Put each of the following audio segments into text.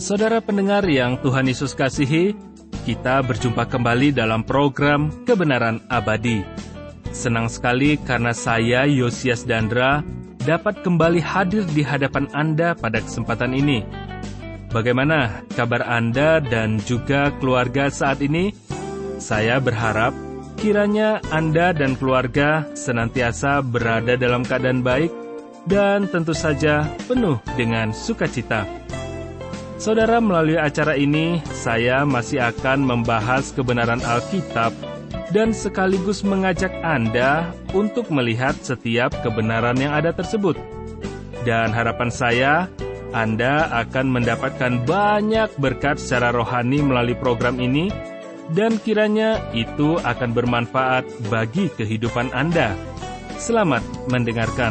Saudara pendengar yang Tuhan Yesus kasihi, kita berjumpa kembali dalam program Kebenaran Abadi. Senang sekali karena saya, Yosias Dandra, dapat kembali hadir di hadapan Anda pada kesempatan ini. Bagaimana kabar Anda dan juga keluarga saat ini? Saya berharap kiranya Anda dan keluarga senantiasa berada dalam keadaan baik dan tentu saja penuh dengan sukacita. Saudara, melalui acara ini, saya masih akan membahas kebenaran Alkitab dan sekaligus mengajak Anda untuk melihat setiap kebenaran yang ada tersebut. Dan harapan saya, Anda akan mendapatkan banyak berkat secara rohani melalui program ini, dan kiranya itu akan bermanfaat bagi kehidupan Anda. Selamat mendengarkan.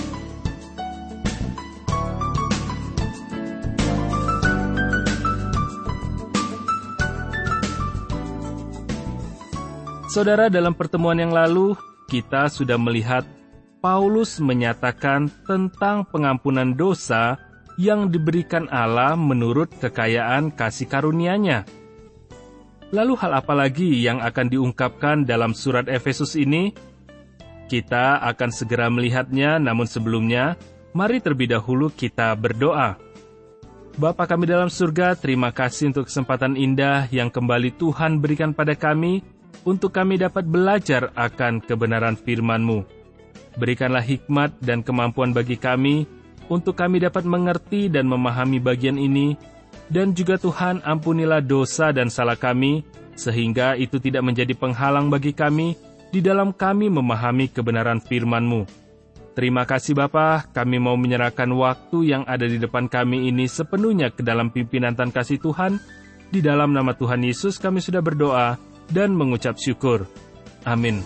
Saudara, dalam pertemuan yang lalu, kita sudah melihat Paulus menyatakan tentang pengampunan dosa yang diberikan Allah menurut kekayaan kasih karunia-Nya. Lalu hal apa lagi yang akan diungkapkan dalam surat Efesus ini? Kita akan segera melihatnya, namun sebelumnya, mari terlebih dahulu kita berdoa. Bapa kami dalam surga, terima kasih untuk kesempatan indah yang kembali Tuhan berikan pada kami, untuk kami dapat belajar akan kebenaran firman-Mu. Berikanlah hikmat dan kemampuan bagi kami, untuk kami dapat mengerti dan memahami bagian ini, dan juga Tuhan ampunilah dosa dan salah kami, sehingga itu tidak menjadi penghalang bagi kami, di dalam kami memahami kebenaran firman-Mu. Terima kasih Bapa, kami mau menyerahkan waktu yang ada di depan kami ini sepenuhnya ke dalam pimpinan dan kasih Tuhan. Di dalam nama Tuhan Yesus kami sudah berdoa dan mengucap syukur. Amin.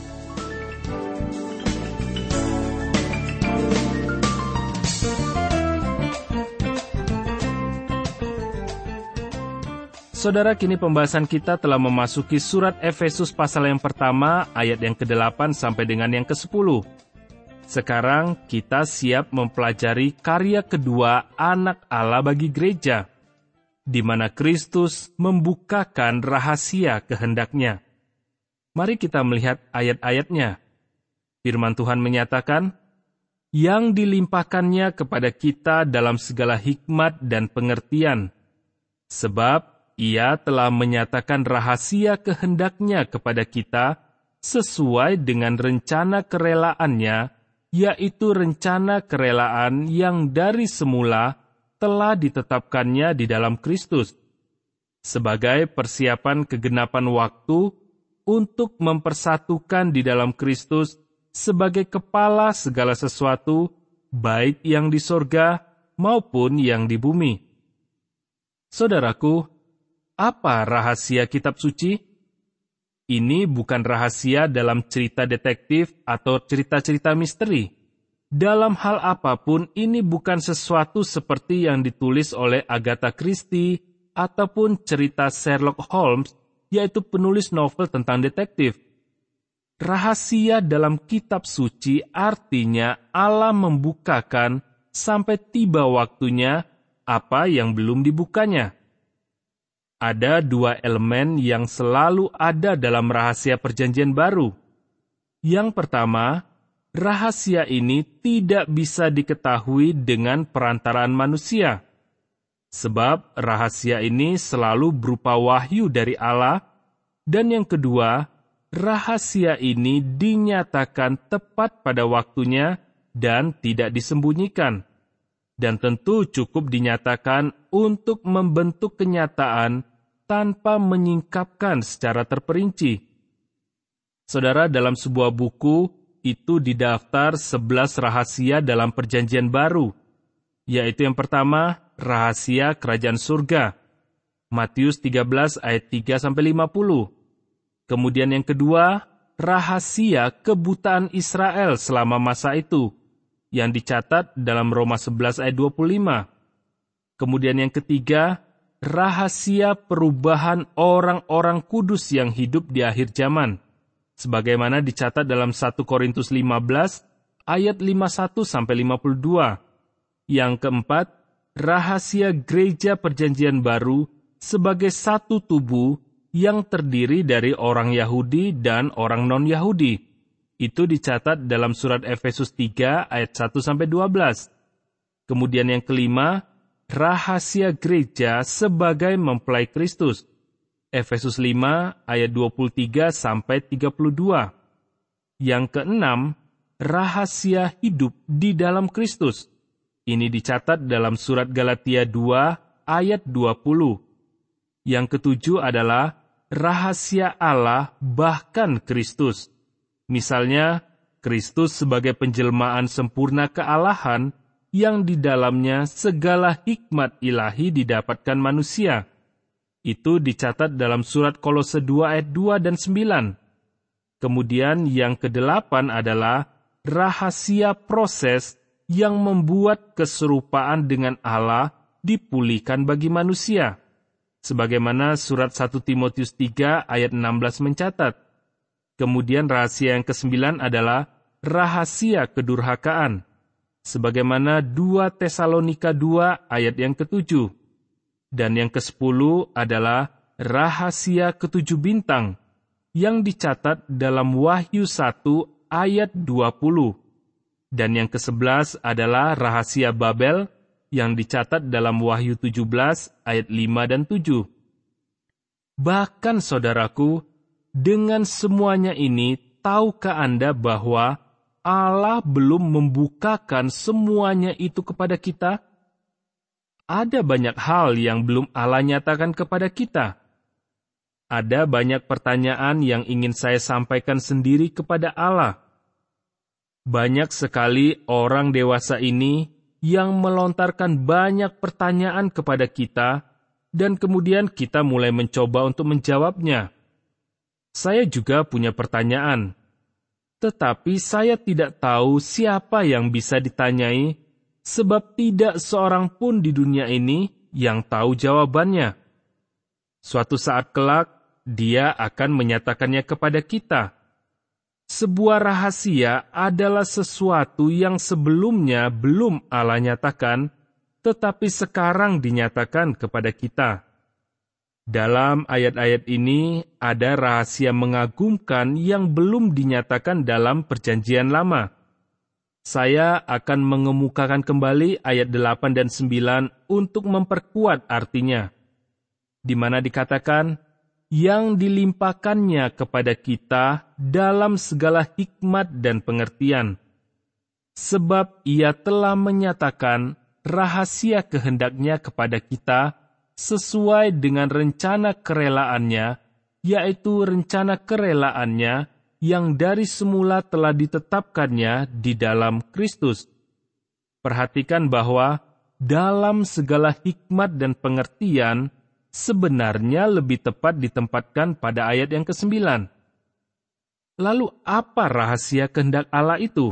Saudara, kini pembahasan kita telah memasuki surat Efesus pasal yang pertama, ayat yang ke-8 sampai dengan yang ke-10. Sekarang kita siap mempelajari karya kedua anak Allah bagi gereja, di mana Kristus membukakan rahasia kehendak-Nya. Mari kita melihat ayat-ayatnya. Firman Tuhan menyatakan, yang dilimpahkannya kepada kita dalam segala hikmat dan pengertian, sebab Ia telah menyatakan rahasia kehendak-Nya kepada kita sesuai dengan rencana kerelaannya, yaitu rencana kerelaan yang dari semula telah ditetapkannya di dalam Kristus, sebagai persiapan kegenapan waktu untuk mempersatukan di dalam Kristus sebagai kepala segala sesuatu, baik yang di sorga maupun yang di bumi. Saudaraku, apa rahasia kitab suci? Ini bukan rahasia dalam cerita detektif atau cerita-cerita misteri. Dalam hal apapun, ini bukan sesuatu seperti yang ditulis oleh Agatha Christie ataupun cerita Sherlock Holmes, yaitu penulis novel tentang detektif. Rahasia dalam kitab suci artinya Allah membukakan sampai tiba waktunya apa yang belum dibukanya. Ada dua elemen yang selalu ada dalam rahasia perjanjian baru. Yang pertama, rahasia ini tidak bisa diketahui dengan perantaraan manusia, sebab rahasia ini selalu berupa wahyu dari Allah, dan yang kedua, rahasia ini dinyatakan tepat pada waktunya dan tidak disembunyikan, dan tentu cukup dinyatakan untuk membentuk kenyataan tanpa menyingkapkan secara terperinci. Saudara, dalam sebuah buku, itu didaftar 11 rahasia dalam perjanjian baru, yaitu yang pertama, rahasia kerajaan surga, Matius 13 ayat 3-50. Kemudian yang kedua, rahasia kebutaan Israel selama masa itu, yang dicatat dalam Roma 11 ayat 25. Kemudian yang ketiga, rahasia perubahan orang-orang kudus yang hidup di akhir zaman, sebagaimana dicatat dalam 1 Korintus 15 ayat 51-52. Yang keempat, rahasia gereja Perjanjian Baru sebagai satu tubuh yang terdiri dari orang Yahudi dan orang non-Yahudi. Itu dicatat dalam surat Efesus 3 ayat 1-12. Kemudian yang kelima, rahasia gereja sebagai mempelai Kristus. Efesus 5 ayat 23-32. Yang keenam, rahasia hidup di dalam Kristus. Ini dicatat dalam surat Galatia 2 ayat 20. Yang ketujuh adalah rahasia Allah bahkan Kristus. Misalnya, Kristus sebagai penjelmaan sempurna kealahan yang di dalamnya segala hikmat ilahi didapatkan manusia. Itu dicatat dalam surat Kolose 2 ayat 2 dan 9. Kemudian yang kedelapan adalah rahasia proses yang membuat keserupaan dengan Allah dipulihkan bagi manusia. Sebagaimana surat 1 Timotius 3 ayat 16 mencatat. Kemudian rahasia yang kesembilan adalah rahasia kedurhakaan. Sebagaimana 2 Tesalonika 2 ayat yang ketujuh. Dan yang ke-10 adalah rahasia ketujuh bintang yang dicatat dalam Wahyu 1 ayat 20. Dan yang ke-11 adalah rahasia Babel yang dicatat dalam Wahyu 17 ayat 5 dan 7. Bahkan saudaraku, dengan semuanya ini, tahukah Anda bahwa Allah belum membukakan semuanya itu kepada kita? Ada banyak hal yang belum Allah nyatakan kepada kita. Ada banyak pertanyaan yang ingin saya sampaikan sendiri kepada Allah. Banyak sekali orang dewasa ini yang melontarkan banyak pertanyaan kepada kita, dan kemudian kita mulai mencoba untuk menjawabnya. Saya juga punya pertanyaan, tetapi saya tidak tahu siapa yang bisa ditanyai, sebab tidak seorang pun di dunia ini yang tahu jawabannya. Suatu saat kelak, Dia akan menyatakannya kepada kita. Sebuah rahasia adalah sesuatu yang sebelumnya belum Allah nyatakan, tetapi sekarang dinyatakan kepada kita. Dalam ayat-ayat ini ada rahasia mengagumkan yang belum dinyatakan dalam Perjanjian Lama. Saya akan mengemukakan kembali ayat 8 dan 9 untuk memperkuat artinya, di mana dikatakan, yang dilimpahkannya kepada kita dalam segala hikmat dan pengertian. Sebab Ia telah menyatakan rahasia kehendaknya kepada kita sesuai dengan rencana kerelaannya, yaitu rencana kerelaannya yang dari semula telah ditetapkannya di dalam Kristus. Perhatikan bahwa dalam segala hikmat dan pengertian, sebenarnya lebih tepat ditempatkan pada ayat yang ke-9. Lalu apa rahasia kehendak Allah itu?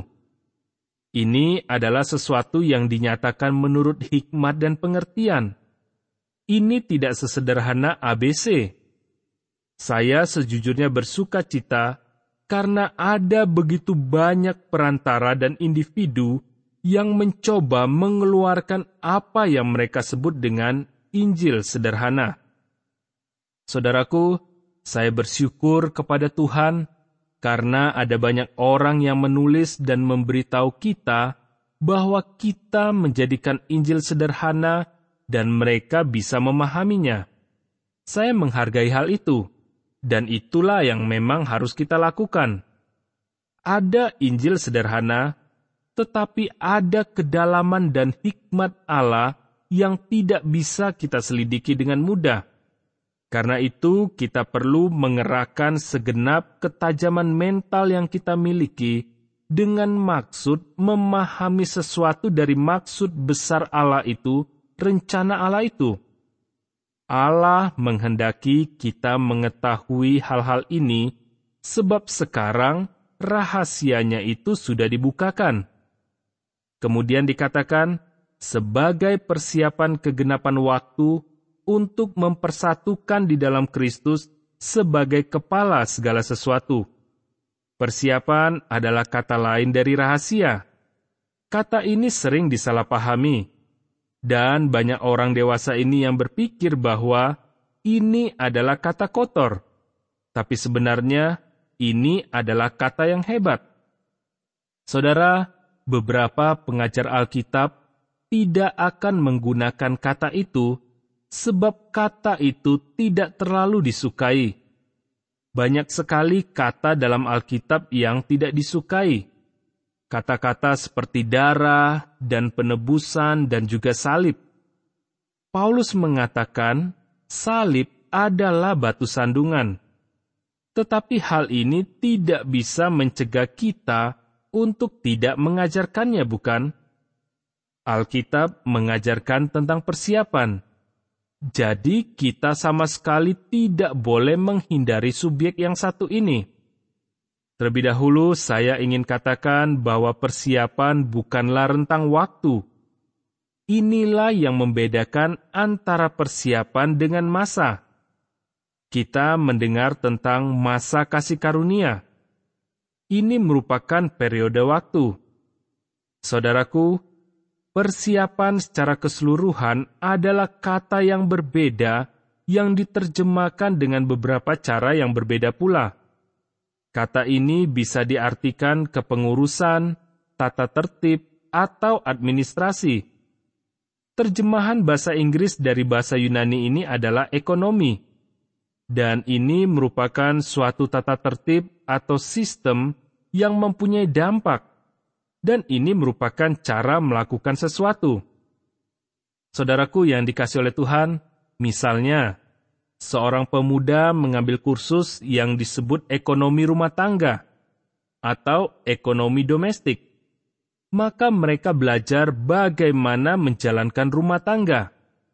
Ini adalah sesuatu yang dinyatakan menurut hikmat dan pengertian. Ini tidak sesederhana ABC. Saya sejujurnya bersuka cita karena ada begitu banyak perantara dan individu yang mencoba mengeluarkan apa yang mereka sebut dengan Injil sederhana. Saudaraku, saya bersyukur kepada Tuhan karena ada banyak orang yang menulis dan memberitahu kita bahwa kita menjadikan Injil sederhana dan mereka bisa memahaminya. Saya menghargai hal itu, dan itulah yang memang harus kita lakukan. Ada Injil sederhana, tetapi ada kedalaman dan hikmat Allah yang tidak bisa kita selidiki dengan mudah. Karena itu, kita perlu mengerahkan segenap ketajaman mental yang kita miliki dengan maksud memahami sesuatu dari maksud besar Allah itu, rencana Allah itu. Allah menghendaki kita mengetahui hal-hal ini, sebab sekarang rahasianya itu sudah dibukakan. Kemudian dikatakan, sebagai persiapan kegenapan waktu untuk mempersatukan di dalam Kristus sebagai kepala segala sesuatu. Persiapan adalah kata lain dari rahasia. Kata ini sering disalahpahami. Dan banyak orang dewasa ini yang berpikir bahwa ini adalah kata kotor. Tapi sebenarnya ini adalah kata yang hebat. Saudara, beberapa pengajar Alkitab tidak akan menggunakan kata itu sebab kata itu tidak terlalu disukai. Banyak sekali kata dalam Alkitab yang tidak disukai. Kata-kata seperti darah dan penebusan dan juga salib. Paulus mengatakan salib adalah batu sandungan. Tetapi hal ini tidak bisa mencegah kita untuk tidak mengajarkannya, bukan? Alkitab mengajarkan tentang persiapan. Jadi kita sama sekali tidak boleh menghindari subjek yang satu ini. Terlebih dahulu saya ingin katakan bahwa persiapan bukanlah rentang waktu. Inilah yang membedakan antara persiapan dengan masa. Kita mendengar tentang masa kasih karunia. Ini merupakan periode waktu. Saudaraku, persiapan secara keseluruhan adalah kata yang berbeda yang diterjemahkan dengan beberapa cara yang berbeda pula. Kata ini bisa diartikan kepengurusan, tata tertib, atau administrasi. Terjemahan bahasa Inggris dari bahasa Yunani ini adalah ekonomi. Dan ini merupakan suatu tata tertib atau sistem yang mempunyai dampak. Dan ini merupakan cara melakukan sesuatu. Saudaraku yang dikasihi oleh Tuhan, misalnya, seorang pemuda mengambil kursus yang disebut ekonomi rumah tangga atau ekonomi domestik. Maka mereka belajar bagaimana menjalankan rumah tangga.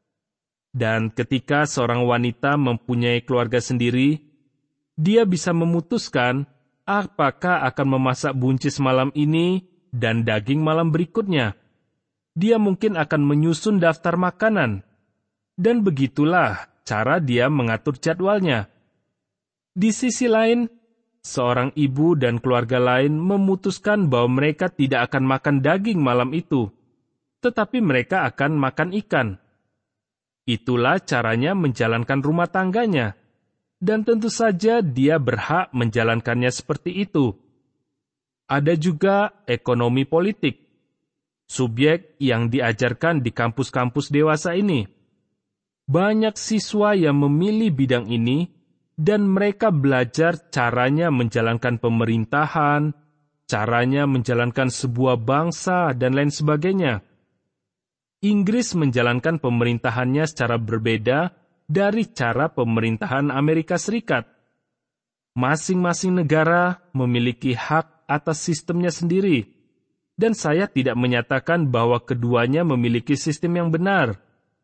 Dan ketika seorang wanita mempunyai keluarga sendiri, dia bisa memutuskan apakah akan memasak buncis malam ini dan daging malam berikutnya. Dia mungkin akan menyusun daftar makanan. Dan begitulah cara dia mengatur jadwalnya. Di sisi lain, seorang ibu dan keluarga lain memutuskan bahwa mereka tidak akan makan daging malam itu, tetapi mereka akan makan ikan. Itulah caranya menjalankan rumah tangganya, dan tentu saja dia berhak menjalankannya seperti itu. Ada juga ekonomi politik, subjek yang diajarkan di kampus-kampus dewasa ini. Banyak siswa yang memilih bidang ini, dan mereka belajar caranya menjalankan pemerintahan, caranya menjalankan sebuah bangsa, dan lain sebagainya. Inggris menjalankan pemerintahannya secara berbeda dari cara pemerintahan Amerika Serikat. Masing-masing negara memiliki hak atas sistemnya sendiri, dan saya tidak menyatakan bahwa keduanya memiliki sistem yang benar.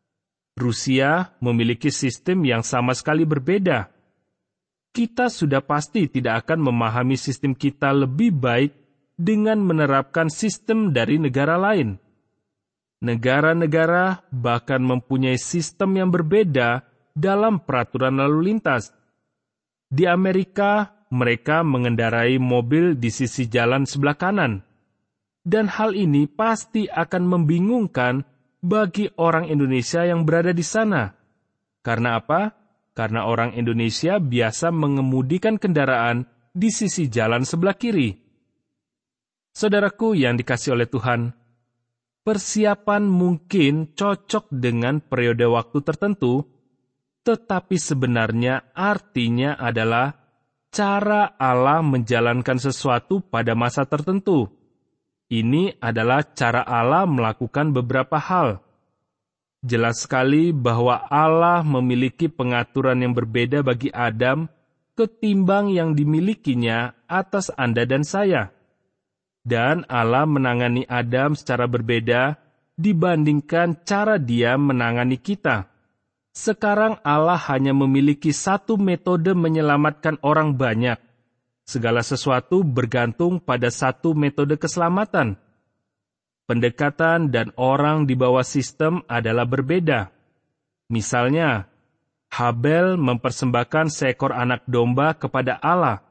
Rusia memiliki sistem yang sama sekali berbeda. Kita sudah pasti tidak akan memahami sistem kita lebih baik dengan menerapkan sistem dari negara lain. Negara-negara bahkan mempunyai sistem yang berbeda dalam peraturan lalu lintas. Di Amerika, mereka mengendarai mobil di sisi jalan sebelah kanan. Dan hal ini pasti akan membingungkan bagi orang Indonesia yang berada di sana. Karena apa? Karena orang Indonesia biasa mengemudikan kendaraan di sisi jalan sebelah kiri. Saudaraku yang dikasihi oleh Tuhan, persiapan mungkin cocok dengan periode waktu tertentu, tetapi sebenarnya artinya adalah cara Allah menjalankan sesuatu pada masa tertentu. Ini adalah cara Allah melakukan beberapa hal. Jelas sekali bahwa Allah memiliki pengaturan yang berbeda bagi Adam ketimbang yang dimilikinya atas Anda dan saya. Dan Allah menangani Adam secara berbeda dibandingkan cara Dia menangani kita. Sekarang Allah hanya memiliki satu metode menyelamatkan orang banyak. Segala sesuatu bergantung pada satu metode keselamatan. Pendekatan dan orang di bawah sistem adalah berbeda. Misalnya, Habel mempersembahkan seekor anak domba kepada Allah.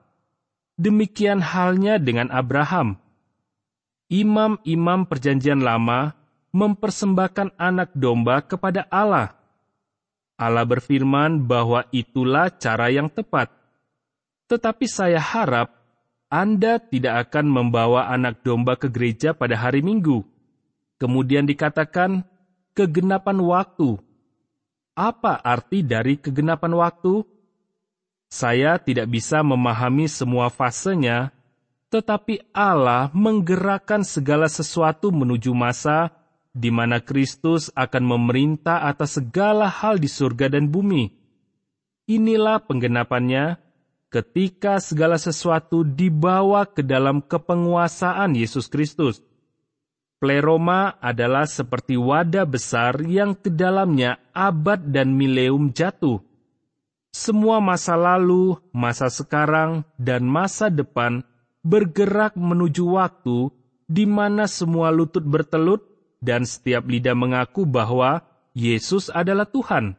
Demikian halnya dengan Abraham. Imam-imam perjanjian lama mempersembahkan anak domba kepada Allah. Allah berfirman bahwa itulah cara yang tepat. Tetapi saya harap Anda tidak akan membawa anak domba ke gereja pada hari Minggu. Kemudian dikatakan, kegenapan waktu. Apa arti dari kegenapan waktu? Saya tidak bisa memahami semua fasenya, tetapi Allah menggerakkan segala sesuatu menuju masa di mana Kristus akan memerintah atas segala hal di surga dan bumi. Inilah penggenapannya ketika segala sesuatu dibawa ke dalam kepenguasaan Yesus Kristus. Pleroma adalah seperti wadah besar yang ke dalamnya abad dan mileum jatuh. Semua masa lalu, masa sekarang, dan masa depan bergerak menuju waktu di mana semua lutut bertelut dan setiap lidah mengaku bahwa Yesus adalah Tuhan.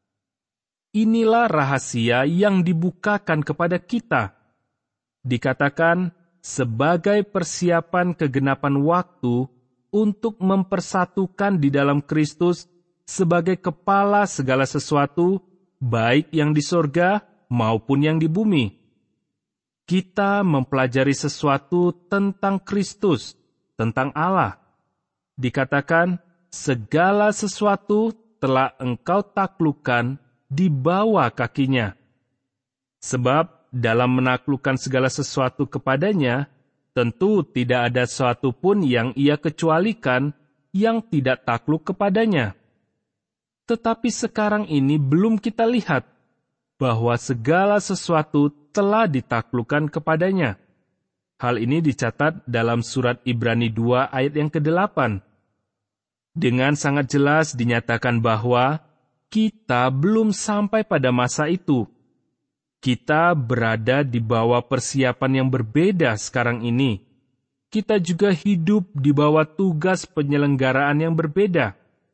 Inilah rahasia yang dibukakan kepada kita. Dikatakan sebagai persiapan kegenapan waktu untuk mempersatukan di dalam Kristus sebagai kepala segala sesuatu, baik yang di sorga maupun yang di bumi. Kita mempelajari sesuatu tentang Kristus, tentang Allah. Dikatakan, segala sesuatu telah engkau taklukkan di bawah kakinya. Sebab dalam menaklukkan segala sesuatu kepadanya, tentu tidak ada sesuatu pun yang ia kecualikan yang tidak takluk kepadanya. Tetapi sekarang ini belum kita lihat bahwa segala sesuatu telah ditaklukkan kepadanya. Hal ini dicatat dalam surat Ibrani 2 ayat yang ke-8. Dengan sangat jelas dinyatakan bahwa kita belum sampai pada masa itu. Kita berada di bawah persiapan yang berbeda sekarang ini. Kita juga hidup di bawah tugas penyelenggaraan yang berbeda.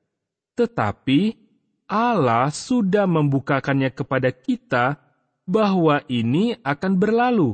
Tetapi Allah sudah membukakannya kepada kita bahwa ini akan berlalu.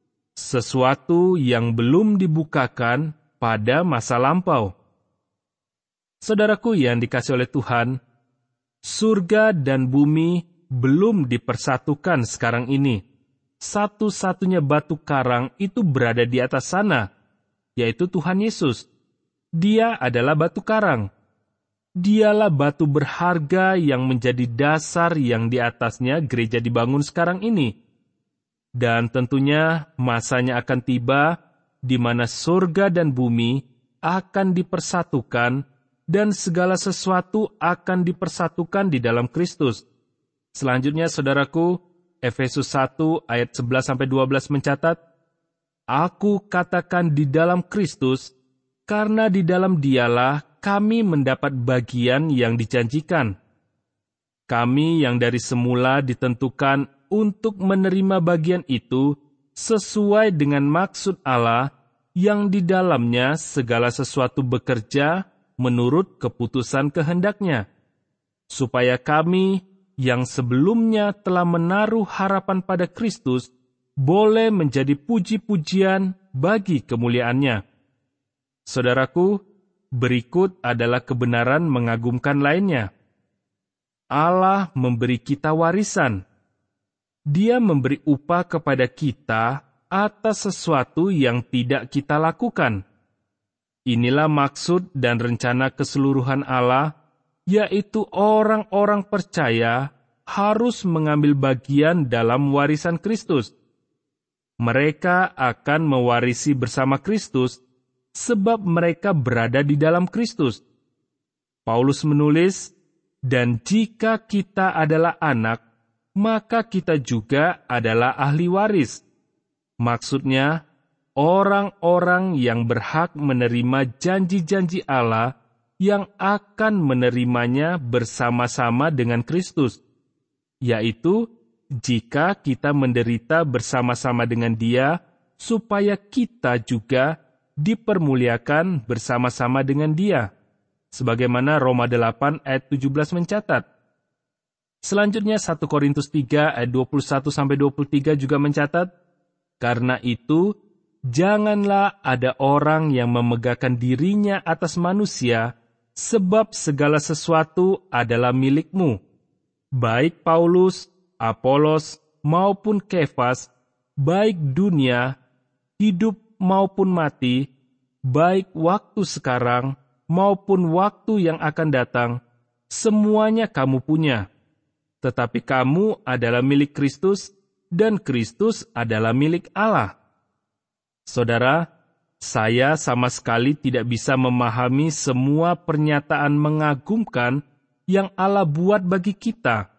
Sesuatu yang belum dibukakan pada masa lampau. Saudaraku yang dikasihi oleh Tuhan, surga dan bumi belum dipersatukan sekarang ini. Satu-satunya batu karang itu berada di atas sana, yaitu Tuhan Yesus. Dia adalah batu karang. Dialah batu berharga yang menjadi dasar yang di atasnya gereja dibangun sekarang ini. Dan tentunya masanya akan tiba di mana surga dan bumi akan dipersatukan dan segala sesuatu akan dipersatukan di dalam Kristus. Selanjutnya, saudaraku, Efesus 1 ayat 11-12 mencatat, Aku katakan di dalam Kristus, karena di dalam Dialah kami mendapat bagian yang dijanjikan. Kami yang dari semula ditentukan untuk menerima bagian itu sesuai dengan maksud Allah yang di dalamnya segala sesuatu bekerja menurut keputusan kehendaknya, supaya kami yang sebelumnya telah menaruh harapan pada Kristus boleh menjadi puji-pujian bagi kemuliaannya. Saudaraku, berikut adalah kebenaran mengagumkan lainnya. Allah memberi kita warisan. Dia memberi upah kepada kita atas sesuatu yang tidak kita lakukan. Inilah maksud dan rencana keseluruhan Allah, yaitu orang-orang percaya harus mengambil bagian dalam warisan Kristus. Mereka akan mewarisi bersama Kristus sebab mereka berada di dalam Kristus. Paulus menulis, dan jika kita adalah anak, maka kita juga adalah ahli waris. Maksudnya, orang-orang yang berhak menerima janji-janji Allah yang akan menerimanya bersama-sama dengan Kristus, yaitu jika kita menderita bersama-sama dengan Dia, supaya kita juga dipermuliakan bersama-sama dengan Dia, sebagaimana Roma 8 ayat 17 mencatat. Selanjutnya 1 Korintus 3 ayat 21-23 juga mencatat, karena itu, janganlah ada orang yang memegahkan dirinya atas manusia sebab segala sesuatu adalah milik-Mu. Baik Paulus, Apolos, maupun Kefas, baik dunia, hidup maupun mati, baik waktu sekarang maupun waktu yang akan datang, semuanya kamu punya. Tetapi kamu adalah milik Kristus, dan Kristus adalah milik Allah. Saudara, saya sama sekali tidak bisa memahami semua pernyataan mengagumkan yang Allah buat bagi kita.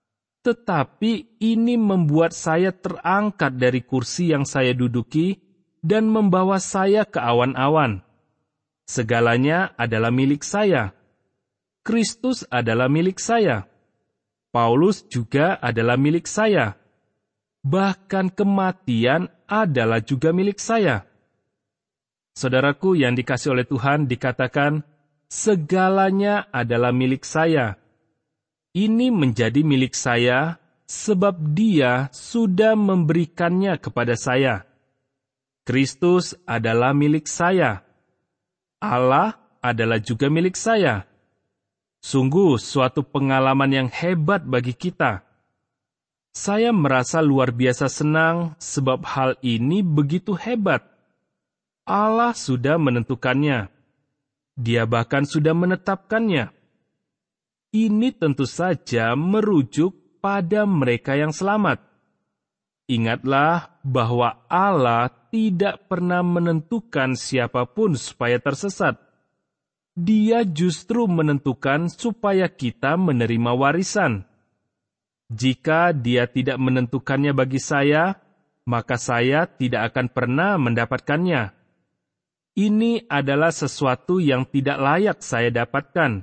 Tetapi ini membuat saya terangkat dari kursi yang saya duduki dan membawa saya ke awan-awan. Segalanya adalah milik saya. Kristus adalah milik saya. Paulus juga adalah milik saya. Bahkan kematian adalah juga milik saya. Saudaraku yang dikasihi oleh Tuhan, dikatakan, segalanya adalah milik saya. Ini menjadi milik saya sebab Dia sudah memberikannya kepada saya. Kristus adalah milik saya. Allah adalah juga milik saya. Sungguh suatu pengalaman yang hebat bagi kita. Saya merasa luar biasa senang sebab hal ini begitu hebat. Allah sudah menentukannya. Dia bahkan sudah menetapkannya. Ini tentu saja merujuk pada mereka yang selamat. Ingatlah bahwa Allah tidak pernah menentukan siapapun supaya tersesat. Dia justru menentukan supaya kita menerima warisan. Jika Dia tidak menentukannya bagi saya, maka saya tidak akan pernah mendapatkannya. Ini adalah sesuatu yang tidak layak saya dapatkan.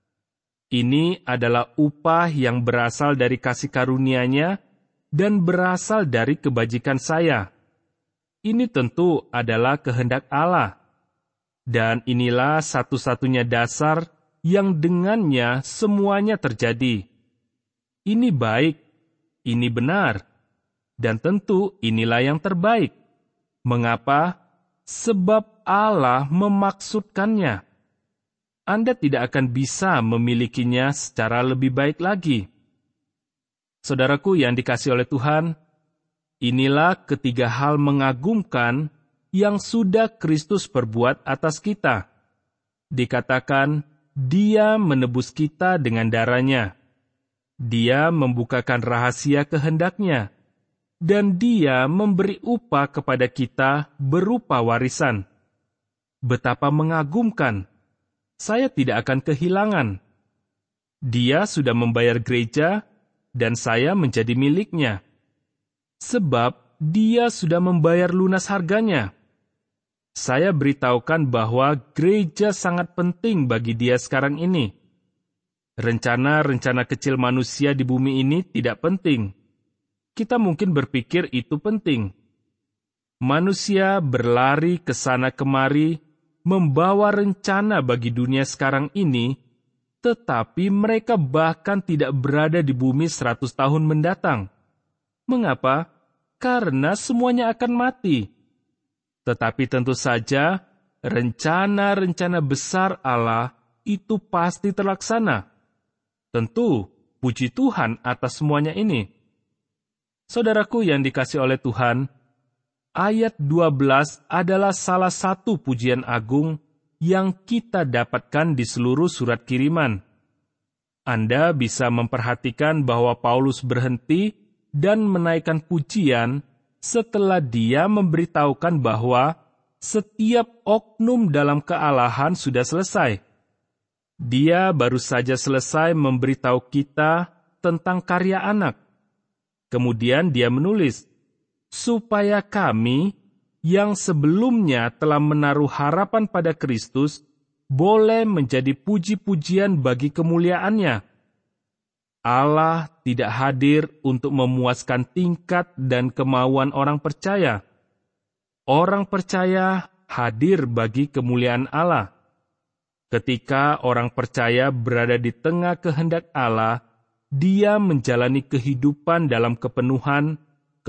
Ini adalah upah yang berasal dari kasih karunia-Nya dan berasal dari kebajikan saya. Ini tentu adalah kehendak Allah. Dan inilah satu-satunya dasar yang dengannya semuanya terjadi. Ini baik, ini benar, dan tentu inilah yang terbaik. Mengapa? Sebab Allah memaksudkannya. Anda tidak akan bisa memilikinya secara lebih baik lagi. Saudaraku yang dikasihi oleh Tuhan, inilah ketiga hal mengagumkan yang sudah Kristus perbuat atas kita. Dikatakan, Dia menebus kita dengan darah-Nya. Dia membukakan rahasia kehendak-Nya. Dan Dia memberi upah kepada kita berupa warisan. Betapa mengagumkan! Saya tidak akan kehilangan. Dia sudah membayar gereja, dan saya menjadi miliknya. Sebab Dia sudah membayar lunas harganya. Saya beritahukan bahwa gereja sangat penting bagi Dia sekarang ini. Rencana-rencana kecil manusia di bumi ini tidak penting. Kita mungkin berpikir itu penting. Manusia berlari ke sana kemari, membawa rencana bagi dunia sekarang ini, tetapi mereka bahkan tidak berada di bumi 100 tahun mendatang. Mengapa? Karena semuanya akan mati. Tetapi tentu saja, rencana-rencana besar Allah itu pasti terlaksana. Tentu, puji Tuhan atas semuanya ini. Saudaraku yang dikasihi oleh Tuhan, ayat 12 adalah salah satu pujian agung yang kita dapatkan di seluruh surat kiriman. Anda bisa memperhatikan bahwa Paulus berhenti dan menaikkan pujian setelah dia memberitahukan bahwa setiap oknum dalam kealahan sudah selesai. Dia baru saja selesai memberitahu kita tentang karya anak. Kemudian dia menulis, supaya kami yang sebelumnya telah menaruh harapan pada Kristus boleh menjadi puji-pujian bagi kemuliaan-Nya. Allah tidak hadir untuk memuaskan tingkat dan kemauan orang percaya. Orang percaya hadir bagi kemuliaan Allah. Ketika orang percaya berada di tengah kehendak Allah, dia menjalani kehidupan dalam kepenuhan,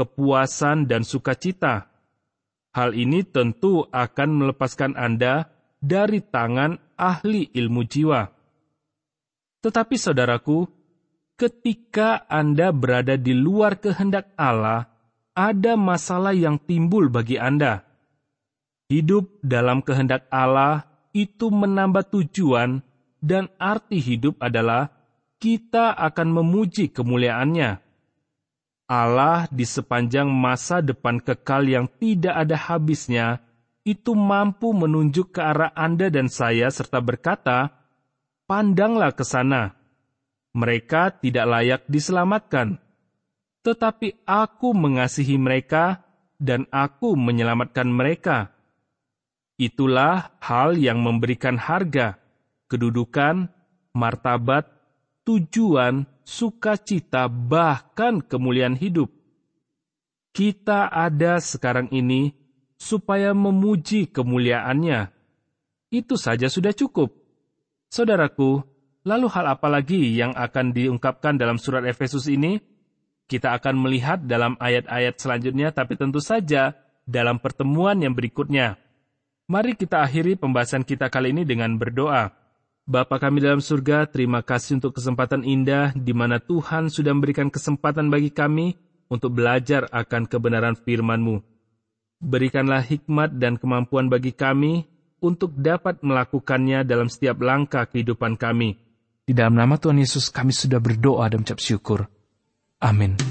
kepuasan, dan sukacita. Hal ini tentu akan melepaskan Anda dari tangan ahli ilmu jiwa. Tetapi saudaraku, ketika Anda berada di luar kehendak Allah, ada masalah yang timbul bagi Anda. Hidup dalam kehendak Allah itu menambah tujuan, dan arti hidup adalah kita akan memuji kemuliaan-Nya. Allah di sepanjang masa depan kekal yang tidak ada habisnya, itu mampu menunjuk ke arah Anda dan saya serta berkata, "Pandanglah ke sana. Mereka tidak layak diselamatkan. Tetapi Aku mengasihi mereka dan Aku menyelamatkan mereka." Itulah hal yang memberikan harga, kedudukan, martabat, tujuan, sukacita, bahkan kemuliaan hidup. Kita ada sekarang ini supaya memuji kemuliaan-Nya. Itu saja sudah cukup. Saudaraku, lalu hal apa lagi yang akan diungkapkan dalam surat Efesus ini? Kita akan melihat dalam ayat-ayat selanjutnya, tapi tentu saja dalam pertemuan yang berikutnya. Mari kita akhiri pembahasan kita kali ini dengan berdoa. Bapa kami dalam surga, terima kasih untuk kesempatan indah di mana Tuhan sudah memberikan kesempatan bagi kami untuk belajar akan kebenaran firman-Mu. Berikanlah hikmat dan kemampuan bagi kami untuk dapat melakukannya dalam setiap langkah kehidupan kami. Di dalam nama Tuhan Yesus kami sudah berdoa dan mengucap syukur. Amin.